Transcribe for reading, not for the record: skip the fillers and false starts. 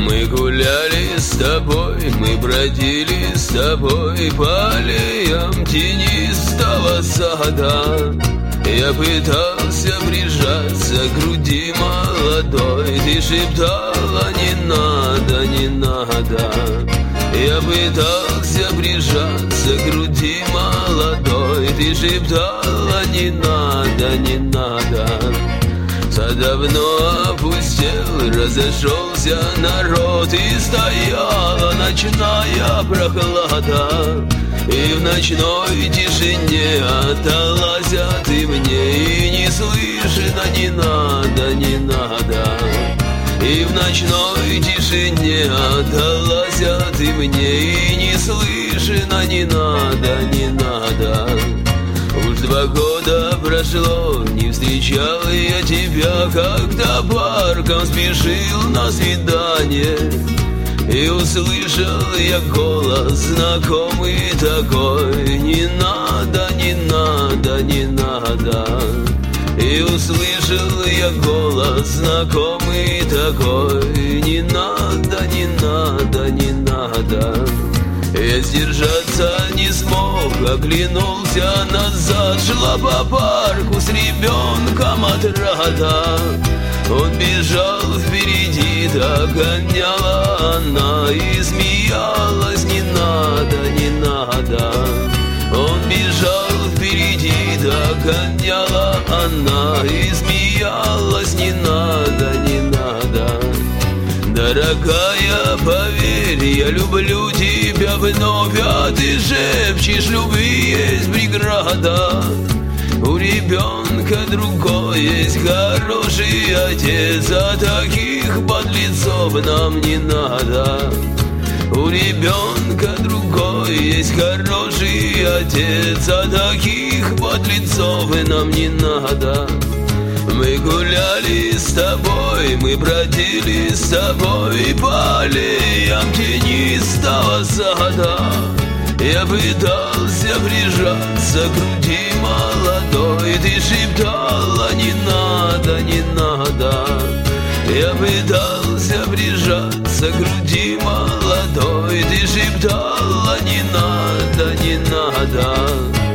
Мы гуляли с тобой, мы бродили с тобой по аллеям тенистого сада. Я пытался прижаться к груди молодой, ты шептала: не надо, не надо. Я пытался прижаться к груди молодой, ты шептала: не надо, не надо. Сад давно опустел, разошелся народ, и стояла ночная прохлада. И в ночной тишине отдалась ты мне, и не слышно: не надо, не надо. И в ночной тишине отдалась ты мне, и не слышно: не надо, не надо. Уж 2 года прошло, не встречал я тебя, когда парком спешил на свидание. И услышал я голос знакомый такой: не надо, не надо, не надо. И услышал я голос знакомый такой: не надо, не надо, не надо. Я сдержаться не смог, оглянулся назад. Шла по парку с ребенком отрада. Он бежал впереди, догоняла она и смеялась: не надо, не надо. Он бежал впереди, догоняла она и смеялась: не надо, не надо. Дорогая, поверь, я люблю тебя вновь, а ты шепчешь: любви есть преграда. У ребенка другой есть хороший отец, а таких подлецов нам не надо. У ребенка другой есть хороший отец, а таких подлецов нам не надо. Мы гуляли с тобой, мы бродили с тобой по аллеям тенистого сада. Я пытался прижаться к груди молодой, ты шептала: не надо, не надо. Я пытался прижаться к груди молодой, ты шептала: не надо, не надо.